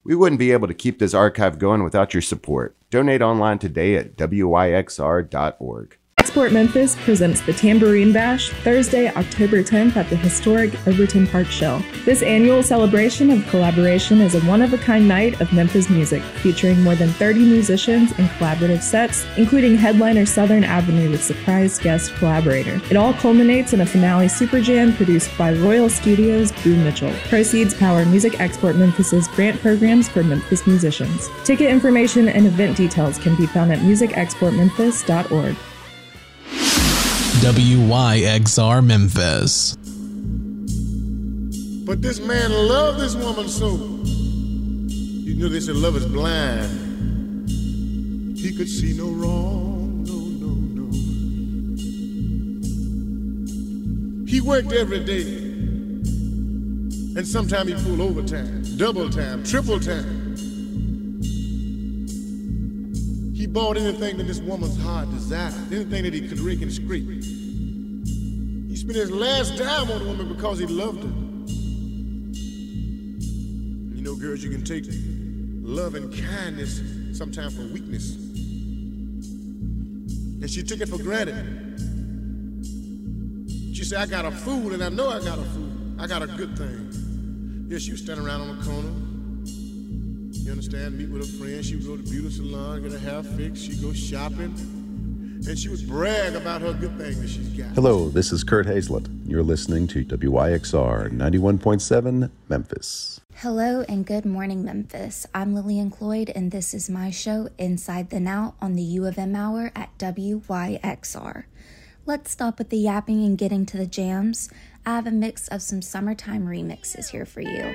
We wouldn't be able to keep this archive going without your support. Donate online today at wyxr.org. Export Memphis presents the Tambourine Bash Thursday, October 10th at the historic Overton Park Shell. This annual celebration of collaboration is a one-of-a-kind night of Memphis music, featuring more than 30 musicians and collaborative sets, including headliner Southern Avenue with surprise guest collaborator. It all culminates in a finale super jam produced by Royal Studios' Boo Mitchell. Proceeds power Music Export Memphis's grant programs for Memphis musicians. Ticket information and event details can be found at musicexportmemphis.org. WYXR Memphis. But this man loved this woman so. You know they said love is blind. He could see no wrong, no. He worked every day. And sometimes he pulled overtime, double time, triple time. He bought anything that this woman's heart desired, anything that he could rake and scrape. He spent his last dime on the woman because he loved her. You know, girls, you can take love and kindness sometimes for weakness. And she took it for granted. She said, I got a fool, and I know I got a fool. I got a good thing. Yeah, she was standing around on the corner. You understand? Meet with a friend. She would go to the beauty salon, get her hair fixed. She'd go shopping. And she would brag about her good thing that she's got. Hello, this is Kurt Hazlett. You're listening to WYXR 91.7 Memphis. Hello and good morning, Memphis. I'm Lillian Cloyd, and this is my show, Inside the Now, on the U of M Hour at WYXR. Let's stop with the yapping and get into the jams. I have a mix of some summertime remixes here for you.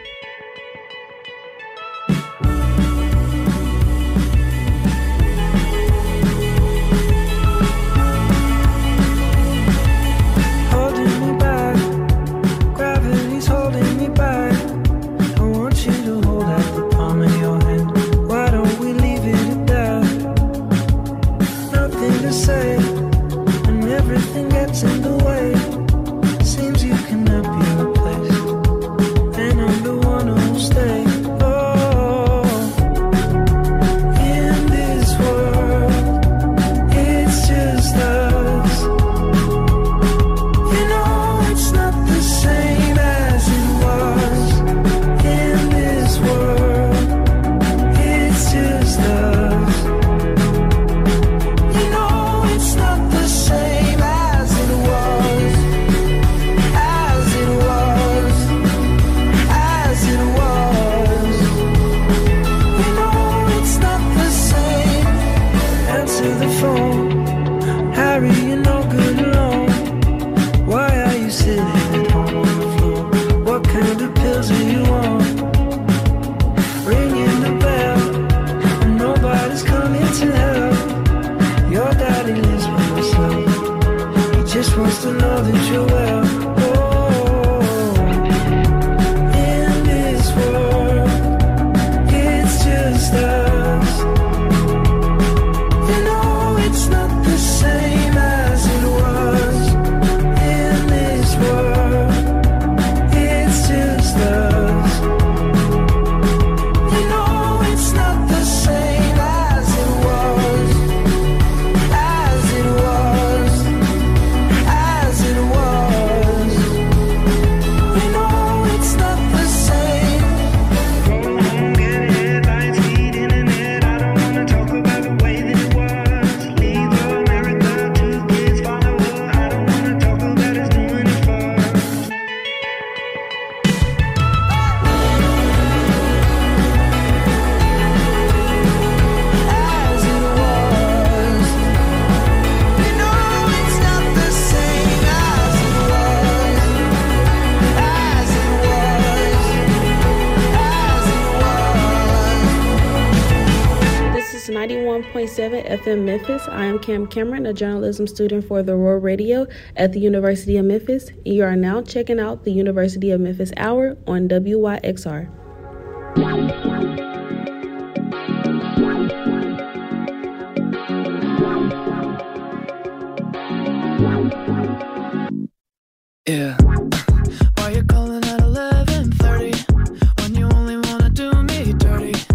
FM Memphis. I am Cam Cameron, a journalism student for the Roar Radio at the University of Memphis. And you are now checking out the University of Memphis Hour on WYXR. Yeah. Why you calling at 11:30 when you only wanna do me dirty?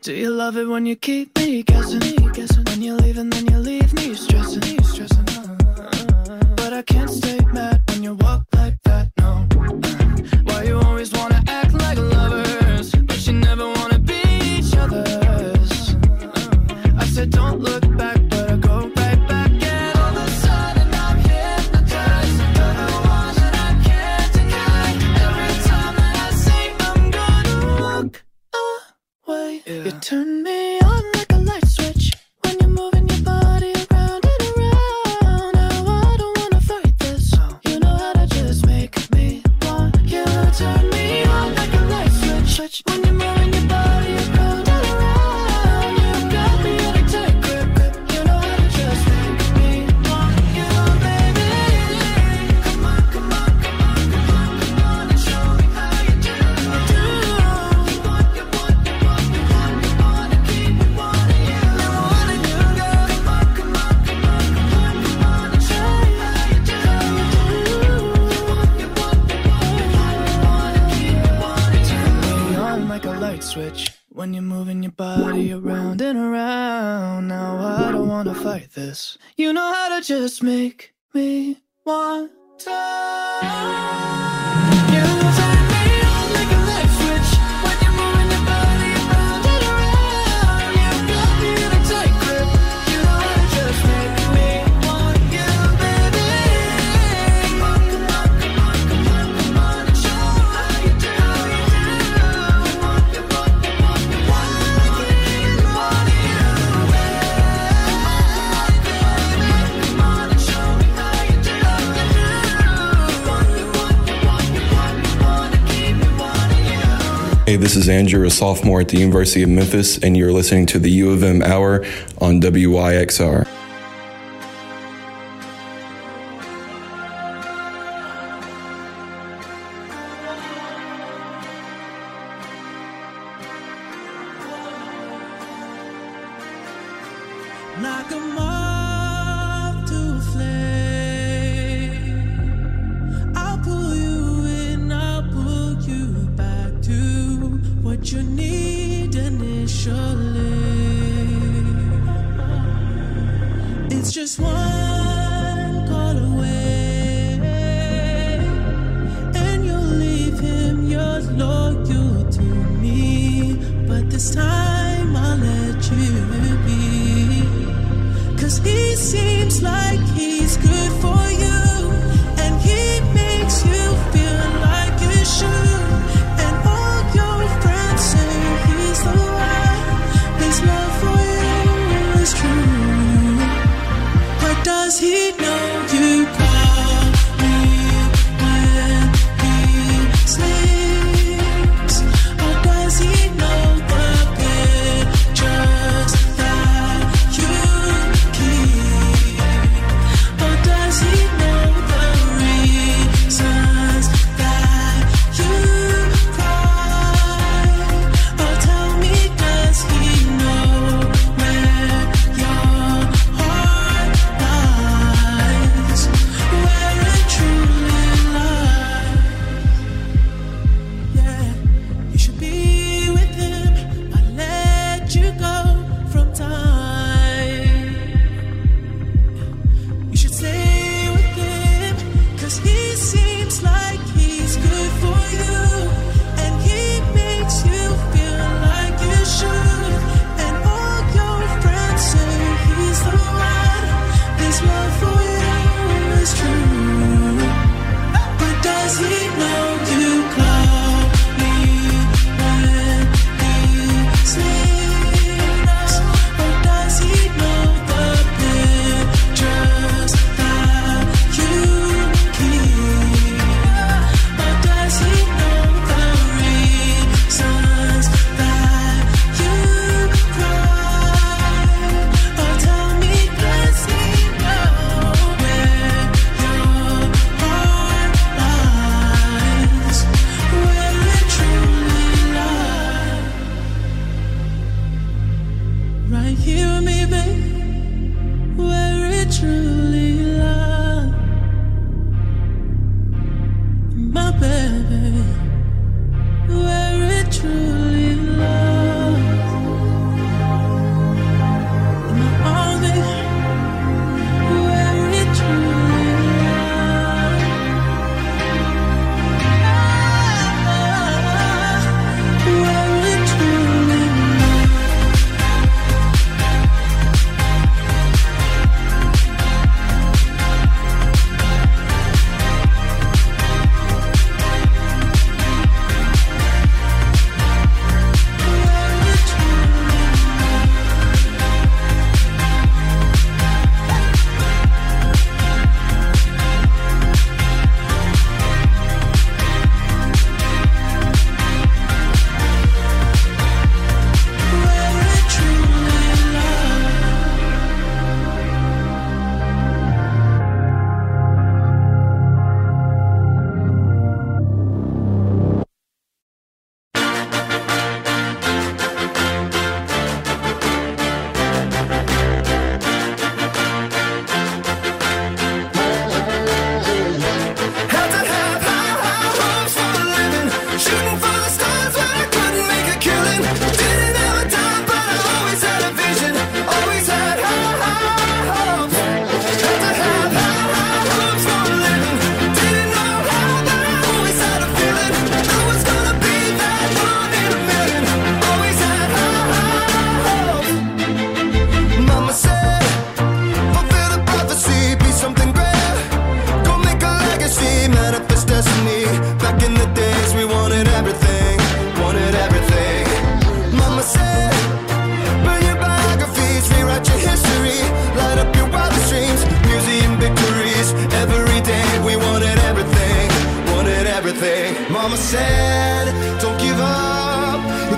Do you love it when you keep me guessing? When you leave and then you leave me stressing. But I can't stay mad when you walk like that, no. Why you always wanna act like lovers, but you never wanna be each other's? I said don't look back, but I go right back. And all of a sudden I'm hypnotized. You're the one that I can't deny. Every time that I say I'm gonna walk away, yeah. You turn me on like a light switch when you're moving your body around and around. Now I don't wanna fight this. You know how to just make me want you. Turn me on like a light switch when you're moving your body around and around. You got me in a tight grip. You know how to just make me want you, baby. Come on, come on, come on, come on, come on and show me how you do. You want, you want, you want, you want, you want to keep me wanting you. I wanting you, girl. Come on, come on, come on, come on, come on and show me how you do. You want, you want, you want, you want, you want to keep me wanting you. Turn me on like a light switch when you're moving your body around and around. Now I don't wanna fight this. You know how to just make me want to. You turn me on like a light switch when you're moving your body around and around. You got me in a tight grip. You know how to just make me want you, baby. Come on, come on, come on, come on, come on and show me how you do. You want, you want, you want, you want to keep me wanting you. Come on, come on and show me how you do. You want, you want, you want, you want, you want to keep me wanting you. Hey, this is Andrew, a sophomore at the University of Memphis, and you're listening to the U of M Hour on WYXR. Like a moth to a flame, I'll pull you in, I'll pull you back to what you need initially. It's just one call away, and you'll leave him, you're loyal to me, but this time I'll let you be. 'Cause he seems like he's good for you, and he makes you feel like you should. And all your friends say he's the one, his love for you is true. But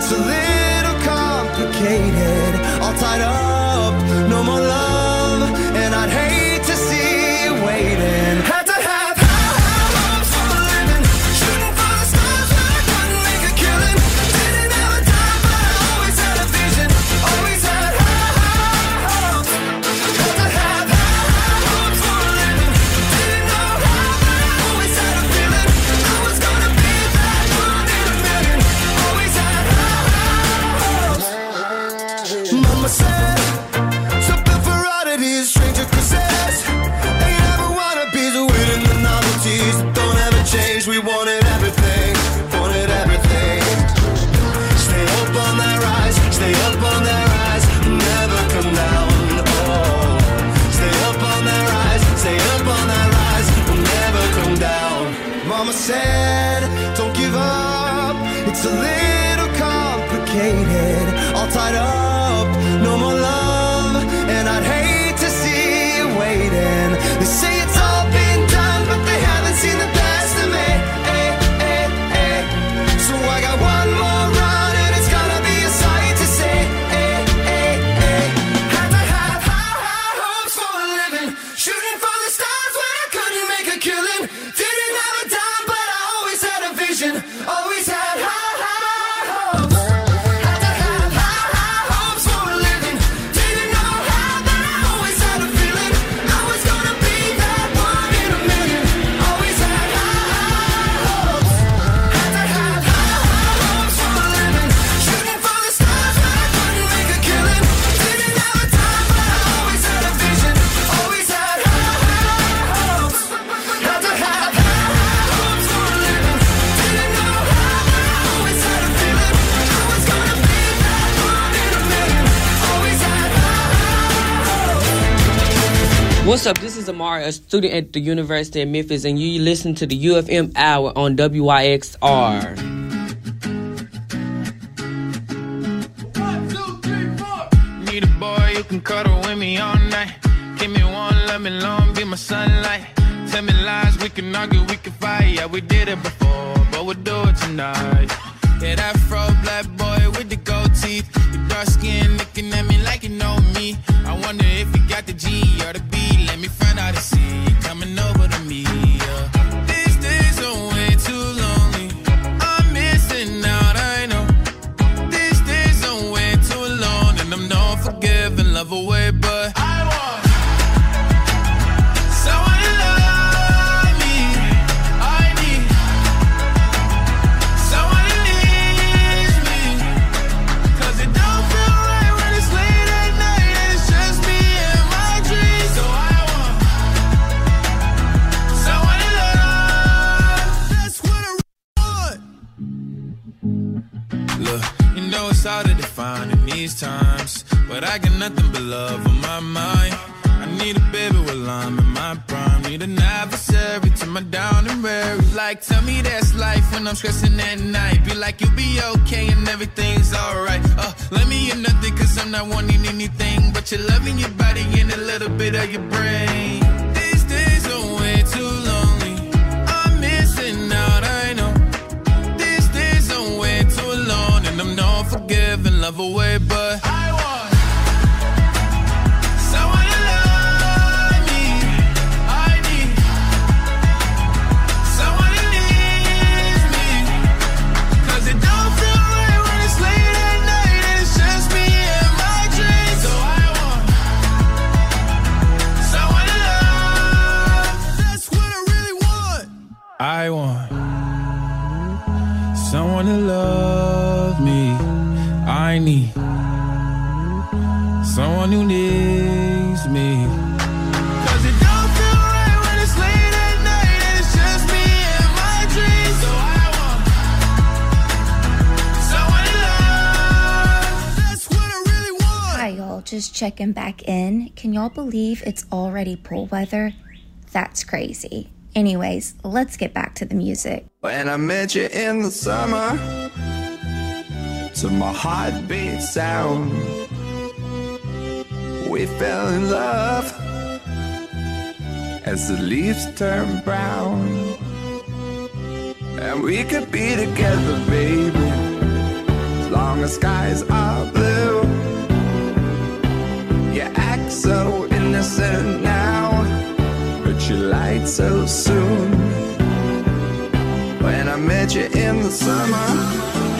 It's a little complicated, all tied up, no more love, and I'd hate to see you waiting. Had to have high hopes for a living, shooting for the stars when I couldn't make a killing. Didn't have a time, but I always had a vision, always had high hopes. Had to have high hopes for a living, didn't know how, but I always had a feeling I was gonna be that one in a million. Always had high hopes. Mama said something for oddities, stranger kisses. Ain't ever wannabes, winning the novelties that don't ever change. We wanted everything, wanted everything. Stay up on that rise, stay up on that rise, never come down. Oh, stay up on that rise, stay up on that rise, never come down. Mama said, don't give up. It's a little complicated, all tied up, no more love, and I'd hate to see you waiting. They say it's all been done, but they haven't seen the best of me. So I got one more run, and it's gonna be a sight to see. Had to have high hopes for a living, shooting for the stars when I couldn't make a killing. Didn't have a dime, but I always had a vision, always had high hopes. Had to have high hopes for a living, didn't know how, but I always had a feeling I was gonna be that one in a million. Always had high hopes. Had to have high hopes for a living, shooting for the stars when I couldn't make a killing. Didn't have a time, but I always had a vision, always had high hopes. Had to have high hopes for a living, didn't know how, but I always had a feeling I was gonna be that one in a million. Always had high hopes. What's up? This is Amari, a student at the University of Memphis, and you listen to the UFM Hour on WYXR. Need a boy you can cuddle with me all night. Give me one, let me long, be my sunlight. Tell me lies, we can argue, we can fight. Yeah, we did it before, but we'll do it tonight. Yeah, that fro black boy with the gold teeth, your dark skin looking at me like you know me. I wonder if you got the G or the B. Let me find out and see you coming over to me. Yeah. These days are way too lonely. I'm missing out, I know. These days are way too long, and I'm not forgiving, love away, but I want someone to love me. I need someone who needs me, 'cause it don't feel right when it's late at night and it's just me and my dreams. So I want someone to love. That's what I want. Look, you know it's hard to define in these times, but I got nothing but love on my mind. I need a baby while I'm in my prime. Need an adversary to my down and weary. Like, tell me that's life when I'm stressing at night. Be like, you'll be okay and everything's alright. Let me in nothing, 'cause I'm not wanting anything but your love in your body and a little bit of your brain. These days are way too lonely. I'm missing out, I know. These days are way too long, and I'm not forgiving, love away, but I want someone to love me. I need someone who needs me, 'cause it don't feel right when it's late at night and it's just me and my dreams. So I want someone to love. That's what I really want. I want someone to love me. I need someone who needs me, 'cause it don't feel right when it's late at night and it's just me and my dreams. So I want someone to love. That's what I really want. Hi, y'all. Just checking back in. Can y'all believe it's already pool weather? That's crazy. Anyways, let's get back to the music. When I met you in the summer, to my heartbeat sound, we fell in love as the leaves turn brown. And we could be together, baby, as long as skies are blue. You act so innocent now, but you lied so soon. When I met you in the summer,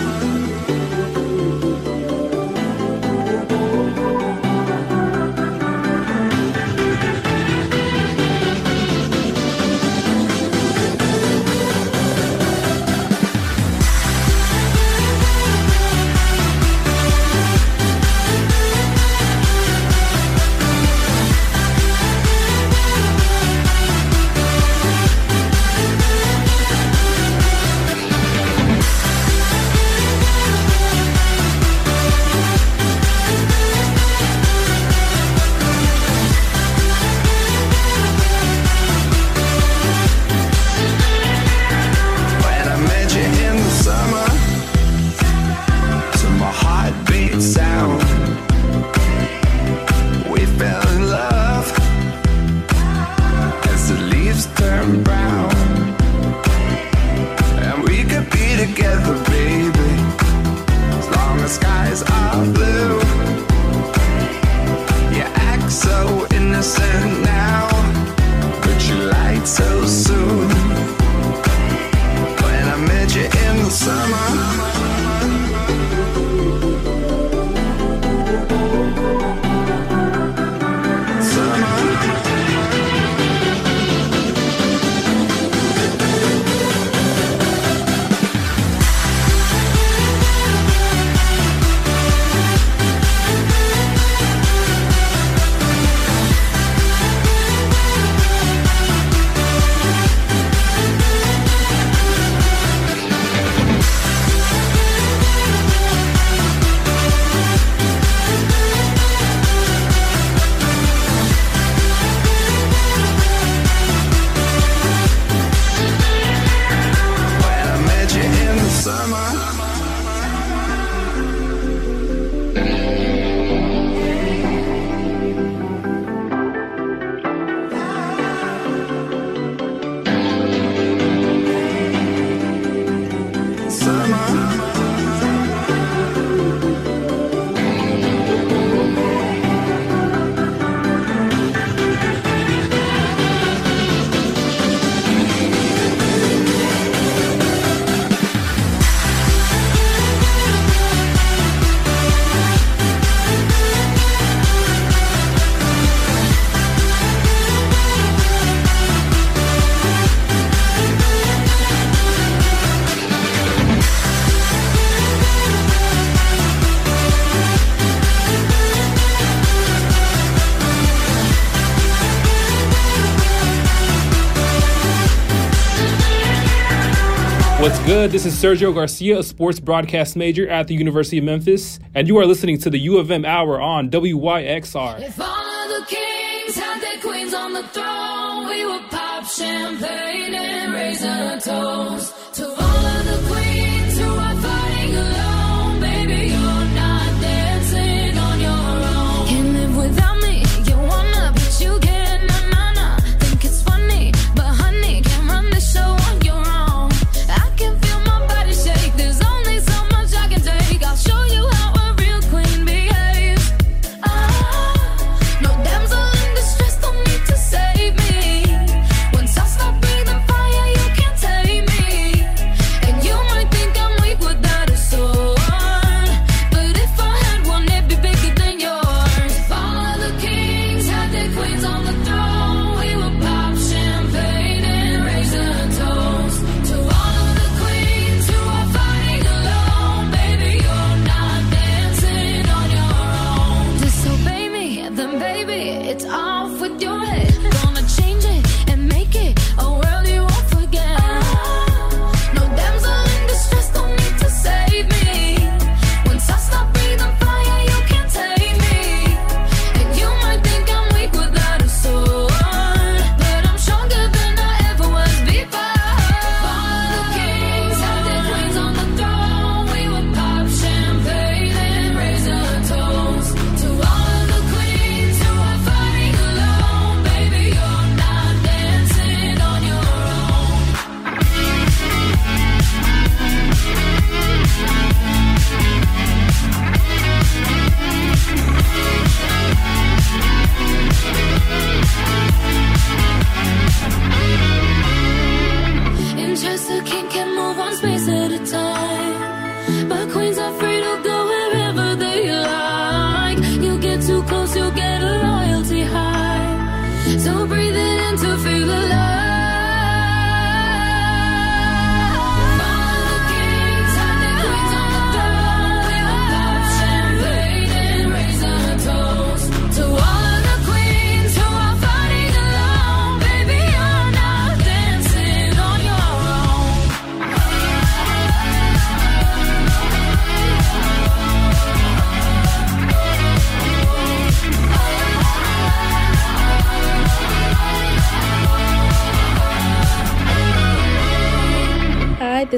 What's good? This is Sergio Garcia, a sports broadcast major at the University of Memphis, and you are listening to the U of M Hour on WYXR. If all of the kings had their queens on the throne, we would pop champagne and raise a toast to all of the queens who are fighting alone. Baby, you're not dancing on your own. Can't live without me, you wanna, but you can't. Nah. Think it's funny, but honey, can't run the show on your own. I can feel my body shake, there's only so much I can take. I'll show you how a real queen behaves. No damsel in distress, don't need to save me. Once I start breathing fire, you can't tame me.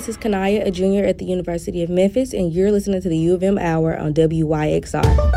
This is Kanaya, a junior at the University of Memphis, and you're listening to the U of M Hour on WYXR.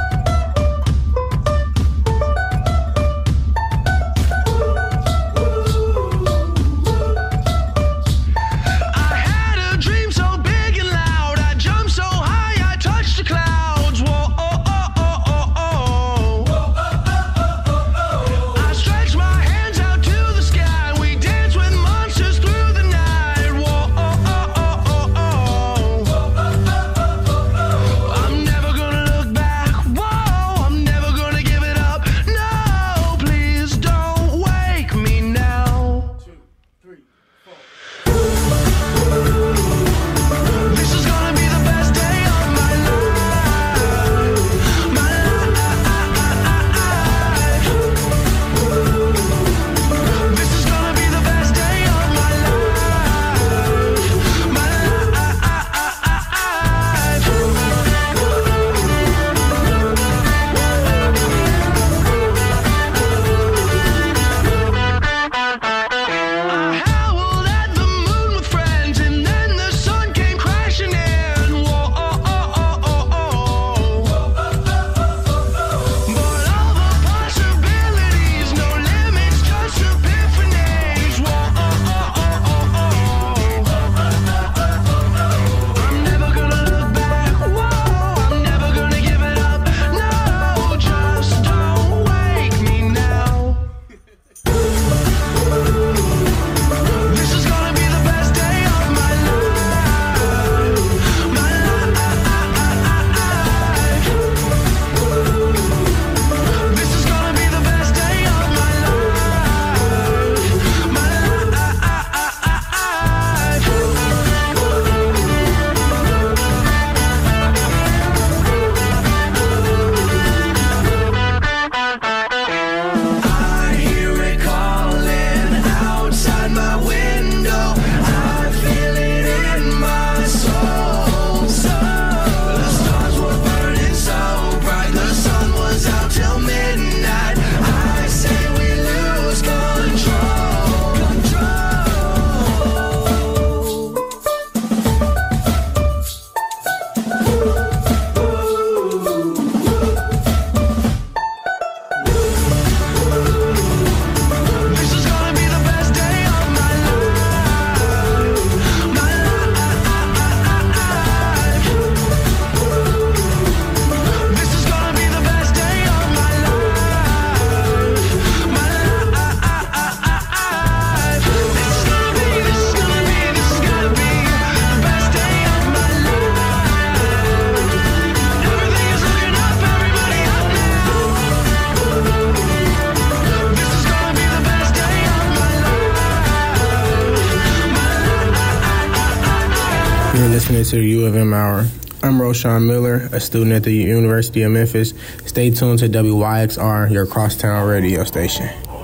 Listening to the U of M Hour. I'm Roshan Miller, a student at the University of Memphis. Stay tuned to WYXR, your crosstown radio station.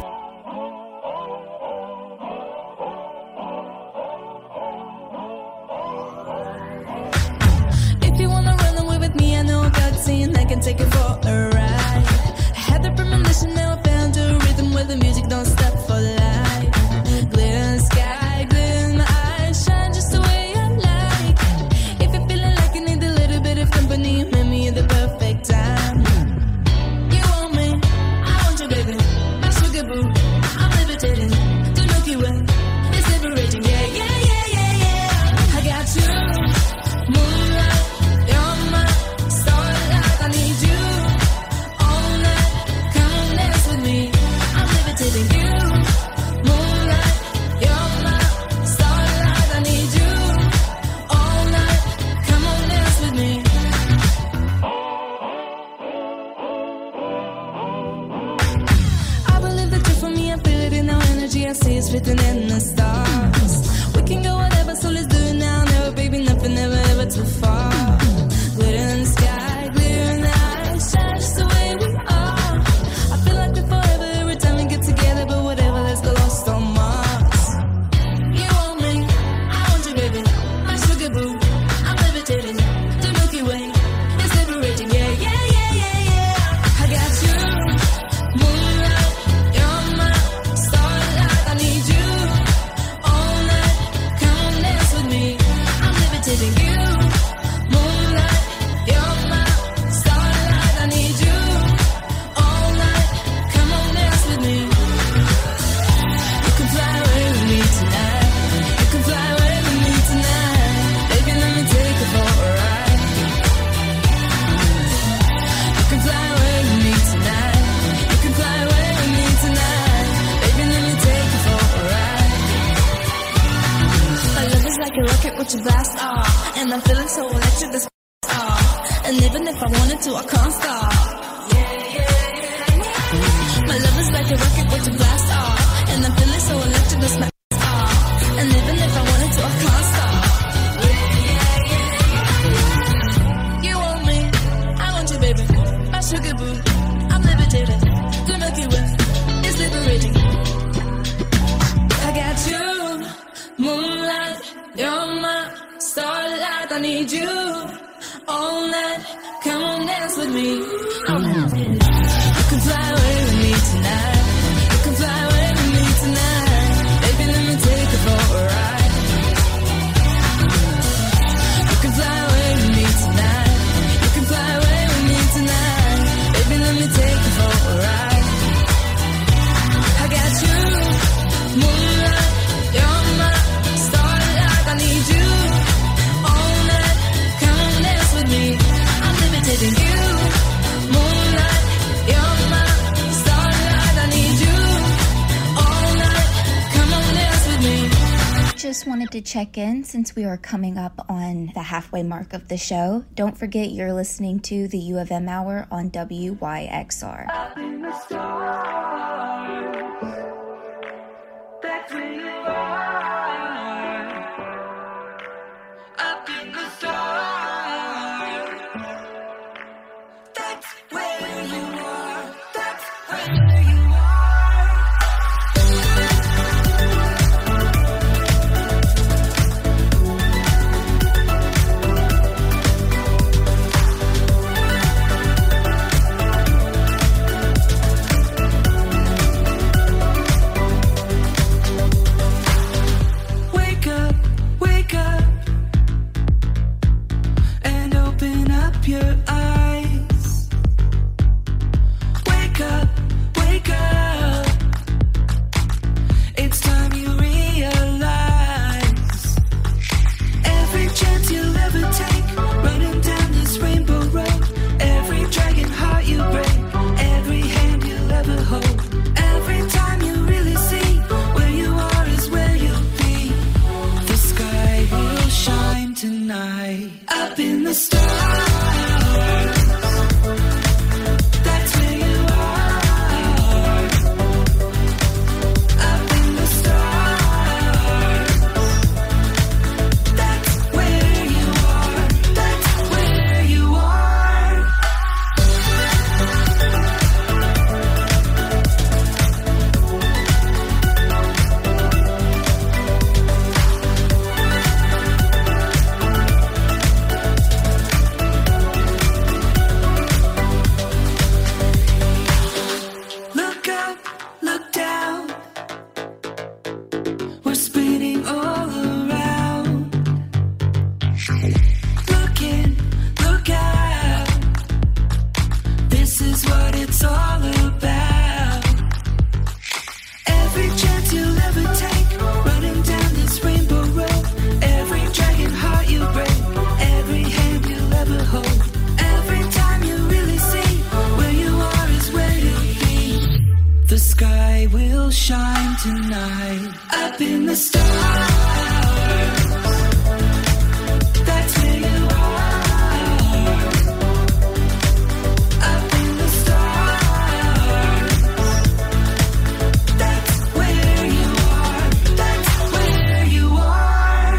If you wanna run away with me, I know a gut scene, I can take it for a ride. I had the premonition, now I found a rhythm where the music don't stop for life. Glitter in the sky, glitter in my eyes, shine just the way I like. If you're feeling like you need a little bit of company, you met me at the perfect time. You want me, I want you, baby. My sugar boo, I'm levitating. The Milky Way is liberating, yeah, yeah, yeah, yeah, yeah. I got you, moonlight, you're my starlight. I need you all night. Come dance with me, I'm levitating. You, moonlight, you're my starlight. I need you all night. Come on, dance with me. I believe that you're for me, I feel it in our energy. I see it's written in the stars. We can go whatever, so let's do it now. Never, baby, nothing, never, ever too far. Glitter in the sky, glitter in the eyes, shine just the way we are. I feel like we're forever every time we get together, but whatever, let's go lost on Mars. You want me, I want you, baby. My sugar boo, I'm levitating. The Milky Way is liberating, yeah, yeah, yeah, yeah, yeah. I got you, moonlight, you're my starlight. I need you I'm feeling so electric, this and even if I wanted to, I can't stop. My love is like a rocket with a blast off, and I'm feeling so electric, this and even if I wanted to, I can't stop. You want me, I want you, baby. My sugar boo, I'm levitating. The Milky Way is liberating. I got you, moonlight, you're my starlight. I need you all night. Come on, dance with me. You can fly away with me tonight. You can fly away with me tonight. Baby, let me take you for a ride. You can fly away with me tonight. You can fly away with me tonight. Baby, let me take you for a ride. I got you, moonlight, you're my starlight. I need you all night. Come on, dance with me. I'm levitating you, moonlight, you're my starlight. I need you all night. Come on, dance with me. Just wanted to check in since we are coming up on the halfway mark of the show. Don't forget you're listening to the U of M Hour on WYXR. Up in the stars, that's where you are. Up in the stars, that's where you are. That's where you are. Wake up, wake up, and open up your eyes. Wake up, wake up. It's time you realize every chance you'll ever take, running down this rainbow road. Every dragon heart you break, every hand you'll ever hold. Every time you really see where you are is where you'll be. The sky will shine tonight. Up in the stars, that's where you are. Up in the stars, that's where you are. That's where you are. Look up, look down. We're spinning all around. Look in, look out. This is what it's all about. Every chance you'll ever take, running down this rainbow road. Every dragon heart you break, every hand you'll ever hold. Every time you really see where you are is where you'll be. The sky will shine tonight. Up in the stars, that's where you are. Up in the stars, that's where you are. That's where you are.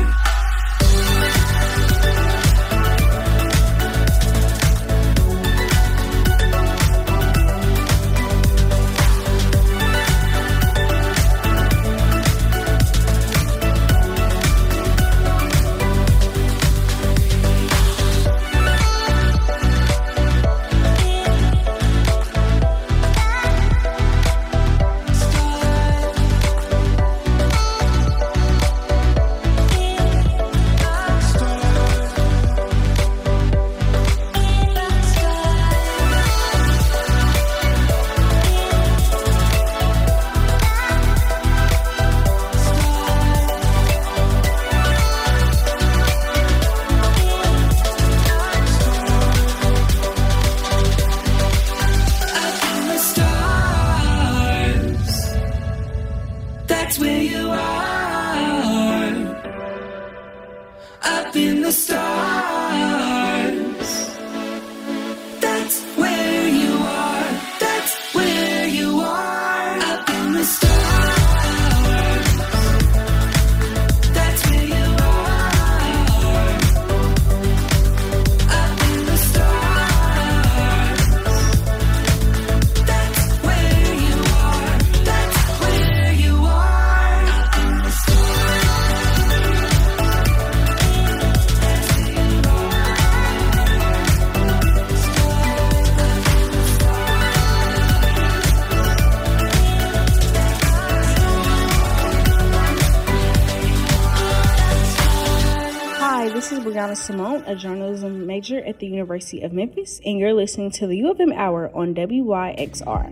Simone, a journalism major at the University of Memphis, and you're listening to the U of M Hour on WYXR.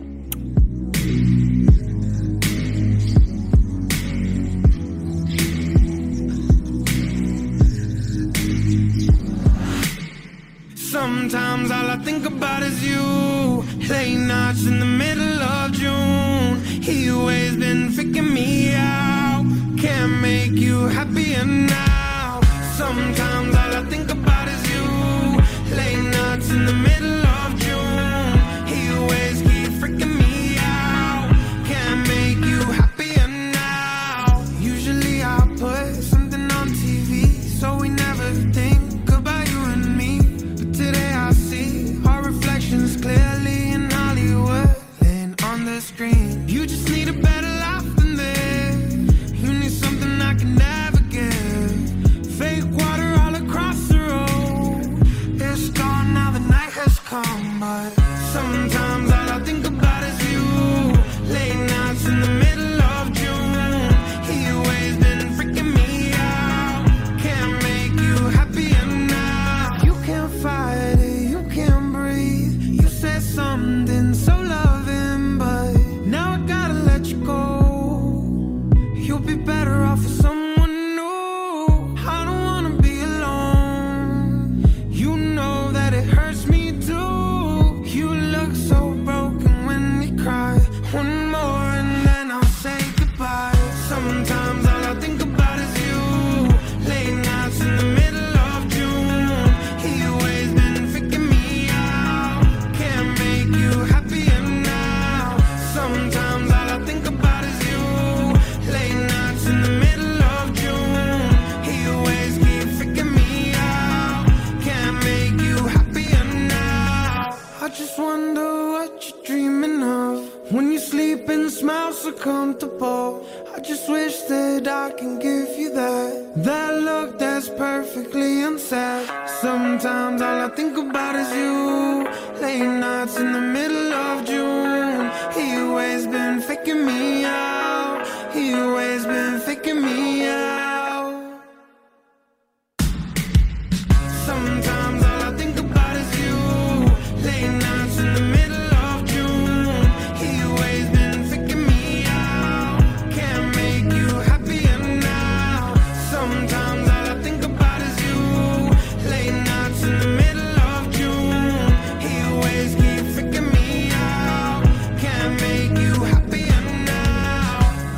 Sometimes all I think about is you. Late nights in the middle of June. He always been faking me out. Can't make you happier now. Sometimes all I think about is you. Late nights in the middle of June. He always keep freaking me out. Can't make you happier now. Usually I put something on TV, so we never think about you and me. Today I see our reflections clearly in Hollywood and on the screen. You just need a better life than this. You need something I can never give. Fake water all across the road. It's gone now, the night has come. But sometimes all I think about is you. Late nights in the middle of June. He always been freaking me out. Can't make you happier now. You can't fight it, you can't breathe. You said something so loving, but now I gotta let you go. You'll be better off with someone new. I don't wanna be alone. You know that it hurts me too. You look so broken when you cry. One more and then I'll say goodbye. Sometimes all I think about is you. Late nights in the middle of June. He always been freaking me out. Can't make you happier now. Sometimes all I think about is you. Late nights in the middle of June. He always keep freaking me out. Can't make you happier now. I just wonder what you're dreaming of when you sleep and smile so comfortable. I just wish that I can give you that look that's perfectly unsaid. Sometimes all I think about is you. Late nights in the middle of June. He always been faking me out. He always been faking me out. Sometimes all I think about is you. Late nights in the middle of June. He always been faking me out. Can't make you happier now. Sometimes all I think about is you. Late nights in the middle of June. He always keep freaking me out. Can't make you happier now.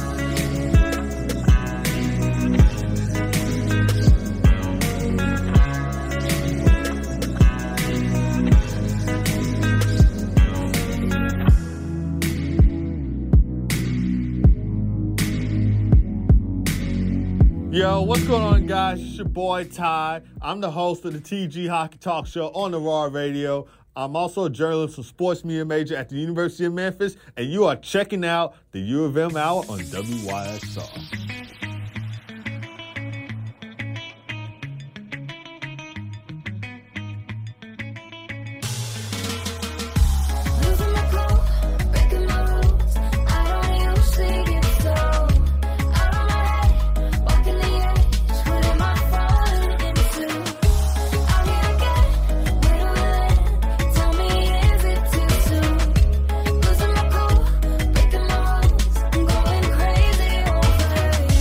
Yo, what's going on, guys? It's your boy Ty. I'm the host of the TG Hockey Talk Show on the Raw Radio. I'm also a journalist and sports media major at the University of Memphis, and you are checking out the U of M Hour on WYXR. Going crazy over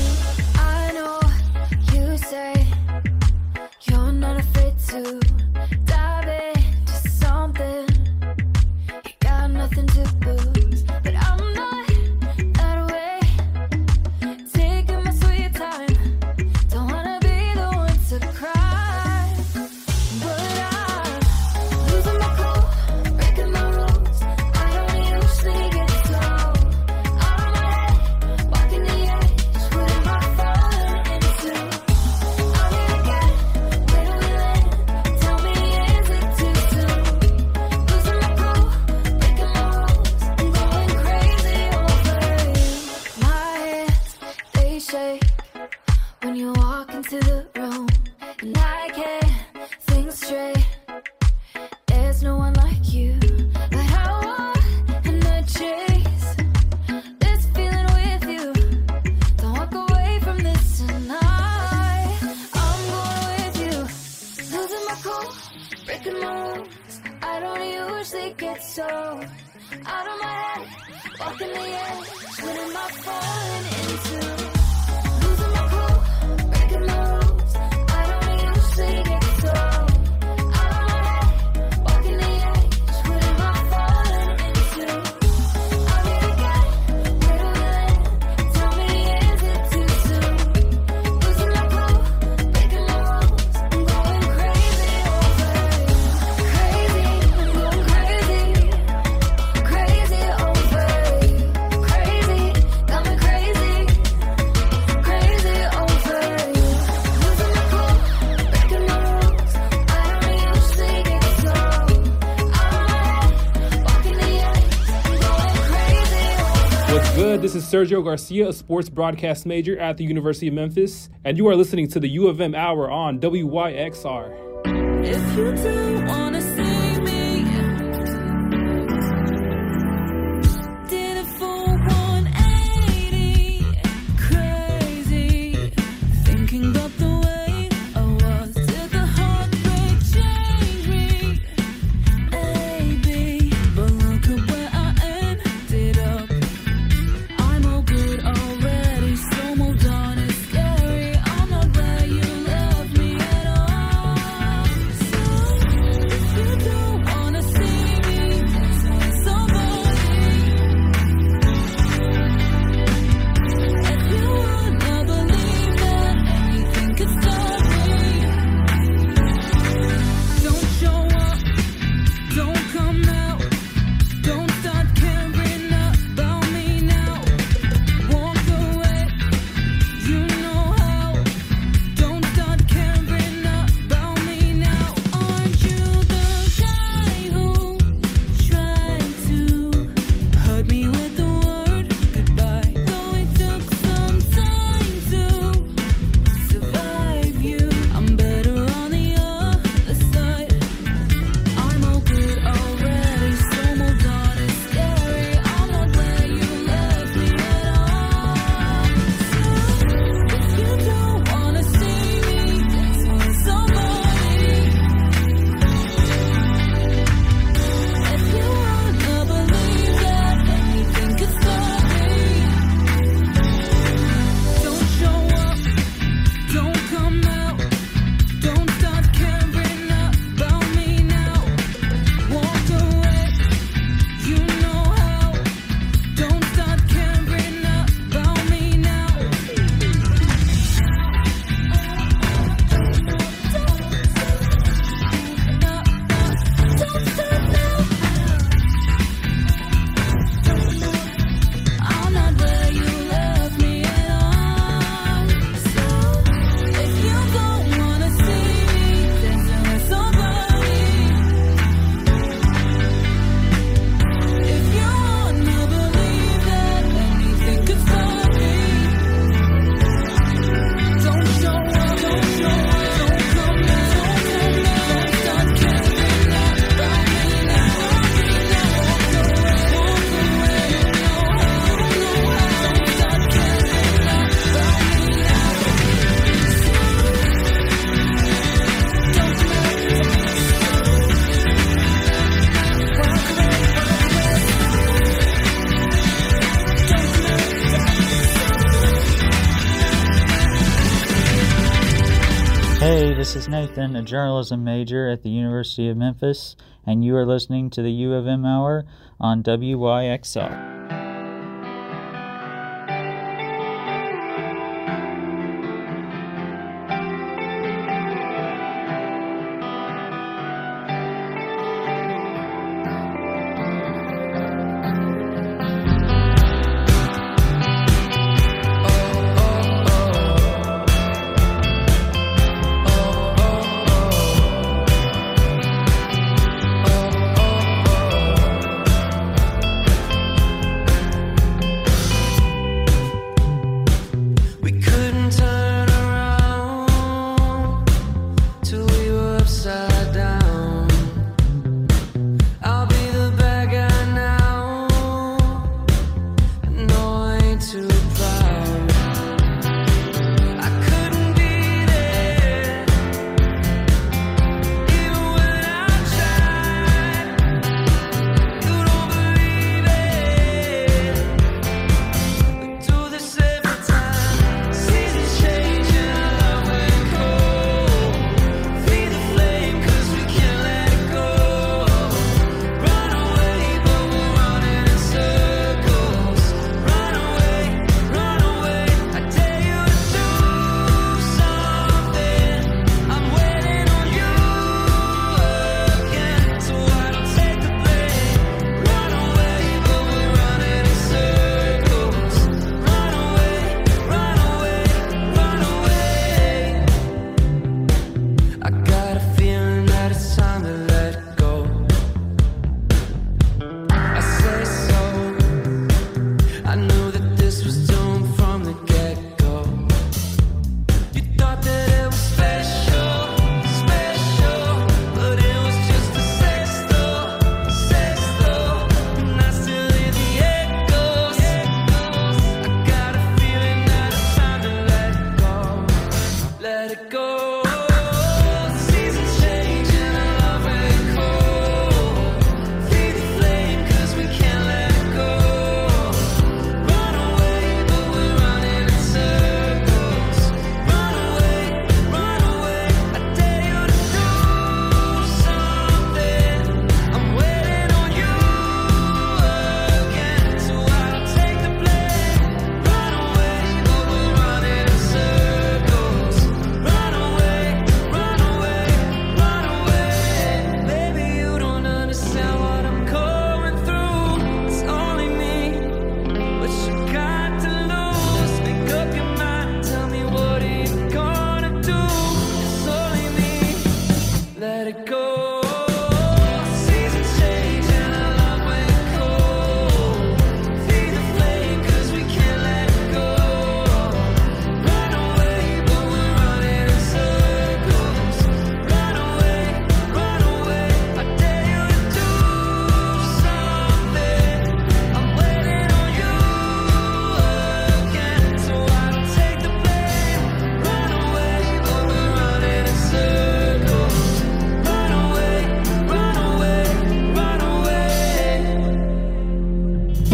I don't usually get so out of my head, walking the edge. What am I falling into? Losing my cool, breaking my rules. I don't usually get so out of my head, walking the edge. What am I falling into? I'll be again, where do we land? Tell me, is it too soon? Losing my cool, breaking my rules. I'm going crazy over you. Crazy, I'm going crazy. Crazy over you. Crazy, got me crazy. Crazy over you. Losing my cool, breaking my rules. I don't usually get so out of my head, walking the edge. I'm going crazy over you. What's good? This is Sergio Garcia, a sports broadcast major at the University of Memphis, and you are listening to the U of M Hour on WYXR. If you do wanna see me, did it for 180, crazy, thinking about the way I was. Did the heartbreak change me? Maybe, but look at where I ended up. I'm all good already, so moved on. It's scary. I'm not where you left me at all. So if you don't wanna see me, tell somebody. If you wanna believe that anything could stop me, don't show up, don't come out, don't start caring about me now. Walk away, you know how. Don't start caring about me now. Aren't you the guy who tried to hurt me with the word goodbye? Though it took some time to survive you, I'm better on the other side. I'm all good already, so moved on. It's scary. I'm not where you left me at all. So if you don't wanna see me, tell somebody. If you wanna believe that anything could stop me, don't show up, don't come out, don't start caring about me now. Walk away, you know how. Don't start caring about me now. Don't stop now. I'm not where you left me at all. So if you don't wanna see me, then tell somebody. If you wanna believe that anything could stop me, don't show up, don't come out, don't start caring about me now. Walk away, you know how, don't start caring about me now. Hey, this is Nathan, a journalism major at the University of Memphis, and you are listening to the U of M Hour on WYXR.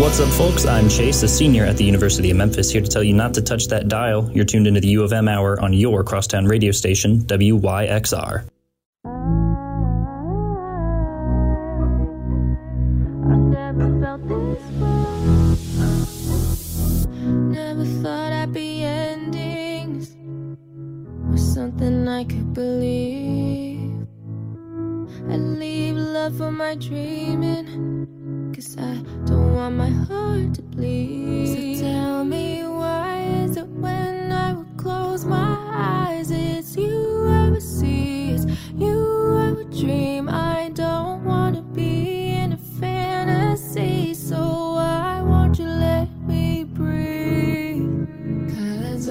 What's up, folks? I'm Chase, a senior at the University of Memphis, here to tell you not to touch that dial. You're tuned into the U of M Hour on your crosstown radio station, WYXR. Never thought I'd be endings was something I could believe. I'd leave love for my dreaming, 'cause I don't want my heart to bleed. So tell me, why is it when I would close my eyes, it's you I would see, it's you I would dream. I don't want to be in a fantasy, so why won't you let me breathe? 'Cause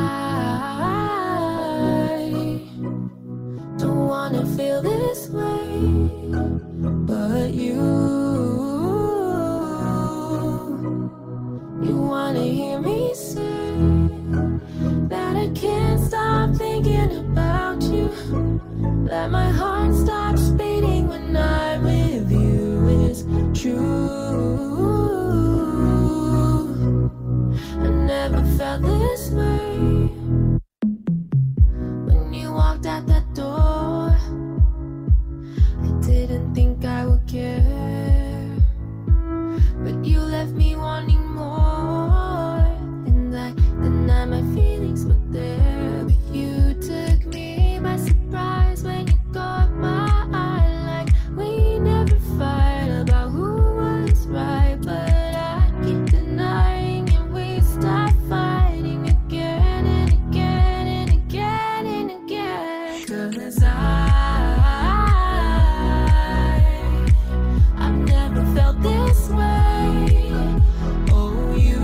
I don't want to feel this way, but you wanna hear me say that I can't stop thinking about you, that my heart stops beating when I'm with you is true. I never felt this way. When you walked out that door, I didn't think I would care, but you left me wanting more, and I denied my feelings were there. But you took me by surprise when you caught my eye, like we never fight about who was right, but I keep denying and we stop fighting again and again and again and again. 'Cause I've never felt this way. Oh, you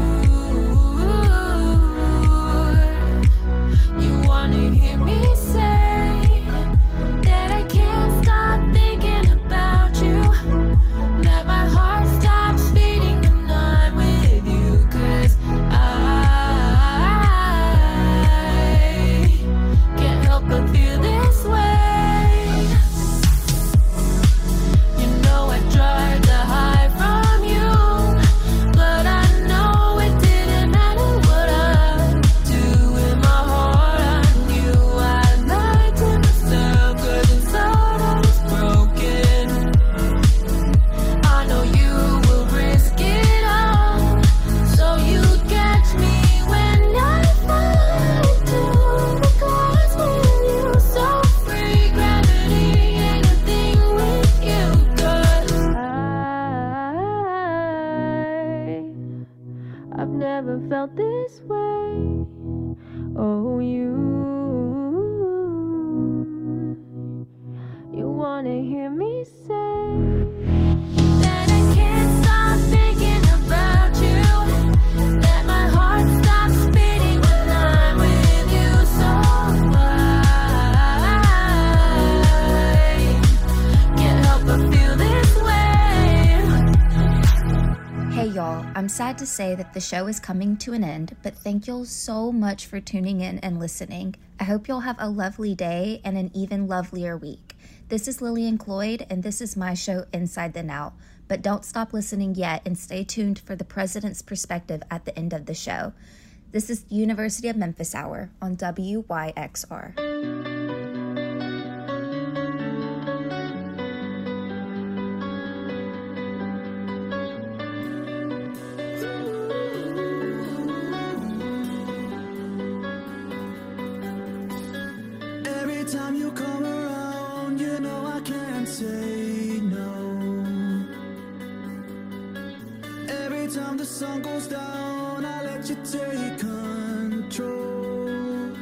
wanna hear me say that I can't stop thinking about you, that my heart stops beating when I'm with you, 'cause I can't help but feel this way. You know I tried to hide from you, but I know it didn't matter what I do. In my heart I knew I lied to myself, 'cause inside I was broken. I know you will risk it all, so you'd catch me when I fall to the glass with you, so free. Gravity ain't a thing with you, 'cause I've never felt this way. Oh, you wanna hear me say that I can't stop thinking about you, that my heart stops beating when I'm with you, so I can't help but feel this way. Hey y'all, I'm sad to say that the show is coming to an end, but thank y'all so much for tuning in and listening. I hope y'all have a lovely day and an even lovelier week. This is Lillian Cloyd, and this is my show, Inside the Now. But don't stop listening yet, and stay tuned for the President's Perspective at the end of the show. This is the University of Memphis Hour on WYXR. Every time you come around, you know I can't say no. Every time the sun goes down, I let you take control.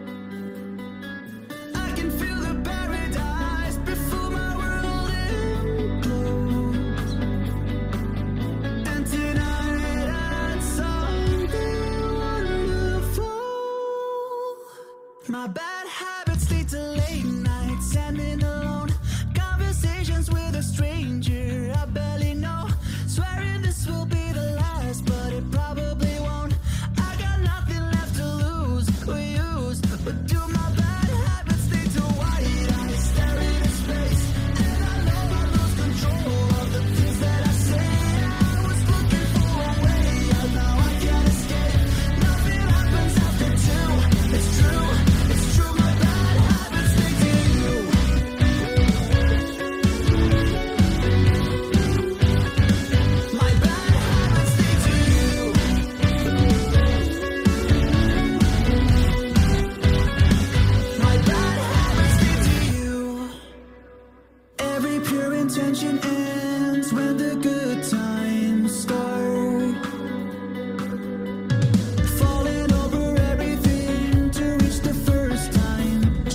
I can feel the paradise before my world implodes. And tonight I something wonderful. My bad habits lead to late nights, standing alone, conversations with a stranger I barely know, swearing this will be the last, but it probably won't. I got nothing the good times start. Falling over everything to reach the first time.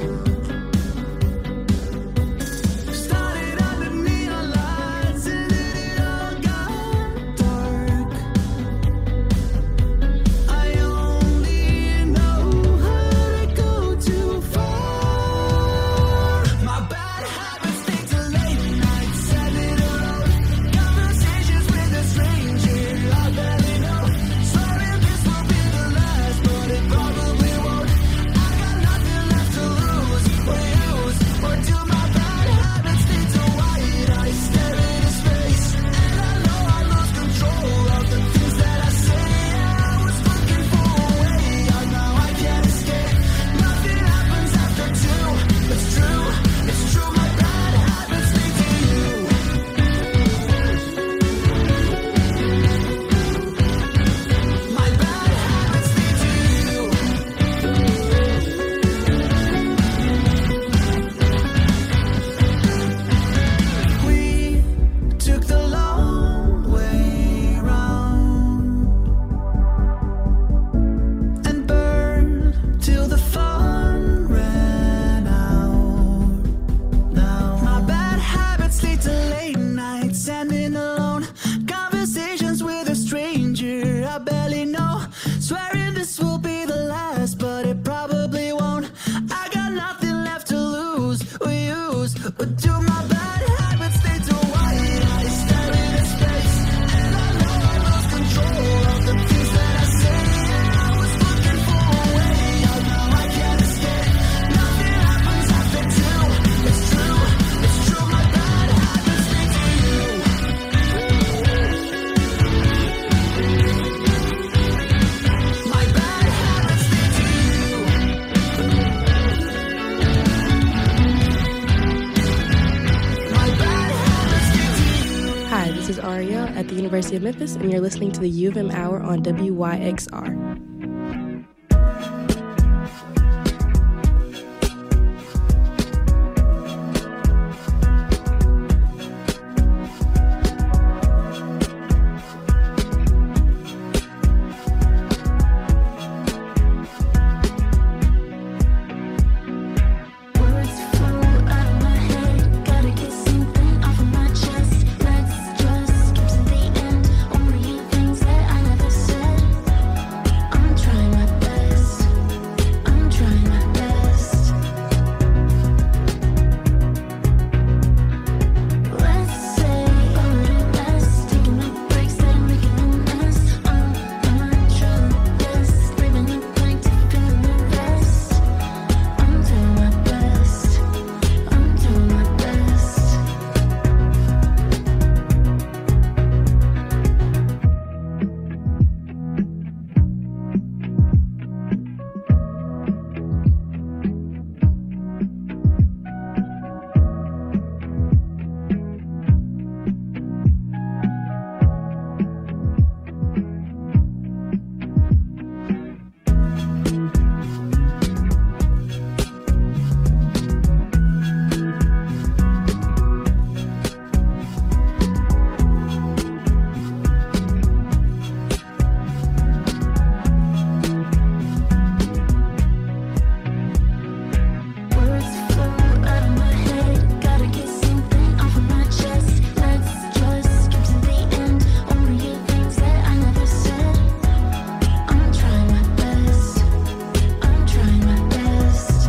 Started under neon lights and then it all got dark. I only know how to go too far. My bad habits lead to late nights, standing alone. Conversations with a stranger I barely know. Swearing this will be the last, but it probably won't. I got nothing left to lose or use. Or do my bad habits lead to white eyes stare into space? And I know I lose control of the things that I say. I was looking for a way out, now I can't escape. Nothing happens after two. It's true, my bad habits lead to you. My bad habits lead to you. We took the long way round and burned till the fun ran out. Now my bad habits lead to late nights, standing alone. Conversations with a stranger I barely know. Swearing this will be the last, but it probably won't. I got nothing left to lose or use. But do my bad habits lead to white eyes stare into space? And I know I lose control of the things that I say. I was looking for a way out, now I can't escape. Nothing happens after two. It's true, my bad habits lead to you. My bad habits lead to you. My bad habits lead to you. Hi, this is Aria at the University of Memphis, and you're listening to the U of M Hour on WYXR. Words flow out of my head, gotta get something off of my chest. Let's just skip to the end. Only things that I never said. I'm trying my best. I'm trying my best. Let's say a little less, taking the breaks that are making a mess. I'm trying best, leaving it blank to fill in the rest. I'm doing my best. I'm doing my best. Words flow out of my head, gotta get something off of my chest. Let's just skip to the end. Only things that I never said. I'm trying my best. I'm trying my best.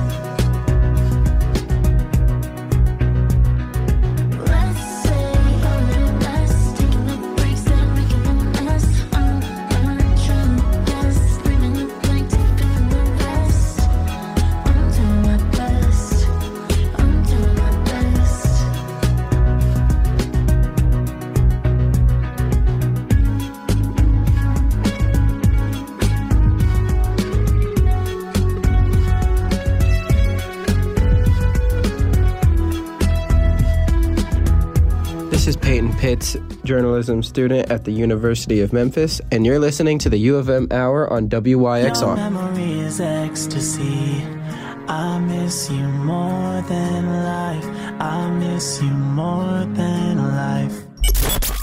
Let's say a little less, taking the breaks that are making a mess. I'm trying my best, leaving it blank to fill in the rest. I'm doing my best. I'm doing my best. This is Peyton Pitts, journalism student at the University of Memphis, and you're listening to the U of M Hour on Your WYXR. memory is ecstasy. I miss you more than life. I miss you more than life.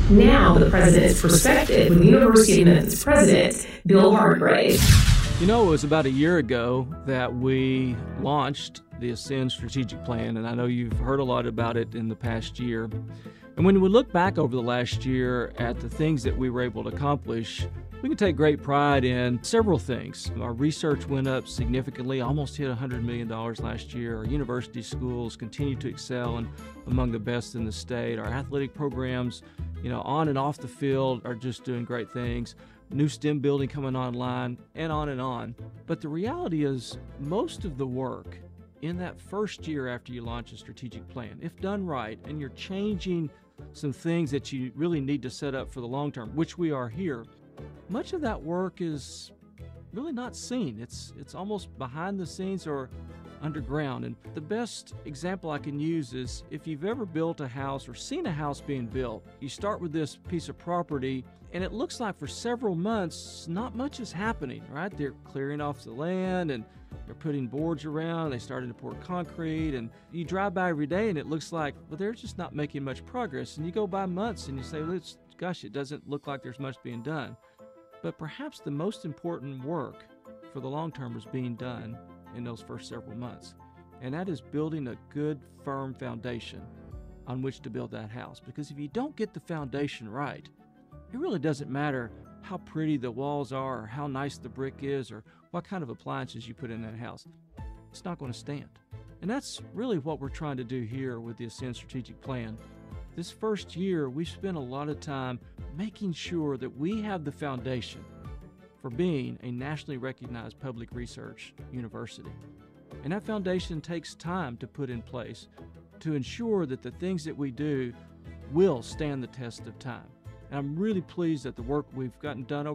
Now, the president's perspective with University of Memphis President Bill Hargrave. You know, it was about a year ago that we launched the Ascend Strategic Plan, and I know you've heard a lot about it in the past year. And when we look back over the last year at the things that we were able to accomplish, we can take great pride in several things. Our research went up significantly, almost hit $100 million last year. Our university schools continue to excel and among the best in the state. Our athletic programs, on and off the field are just doing great things. New STEM building coming online, and on and on. But the reality is, most of the work in that first year after you launch a strategic plan, if done right, and you're changing some things that you really need to set up for the long term, which we are here, much of that work is really not seen. It's almost behind the scenes or underground. And the best example I can use is if you've ever built a house or seen a house being built, you start with this piece of property and it looks like for several months not much is happening, right? They're clearing off the land and they're putting boards around, they started to pour concrete, and you drive by every day and it looks like, well, they're just not making much progress. And you go by months and you say, gosh, it doesn't look like there's much being done. But perhaps the most important work for the long term is being done in those first several months. And that is building a good, firm foundation on which to build that house. Because if you don't get the foundation right, it really doesn't matter how pretty the walls are or how nice the brick is or what kind of appliances you put in that house. It's not going to stand. And that's really what we're trying to do here with the Ascend Strategic Plan. This first year, we spent a lot of time making sure that we have the foundation for being a nationally recognized public research university. And that foundation takes time to put in place to ensure that the things that we do will stand the test of time. And I'm really pleased that the work we've gotten done over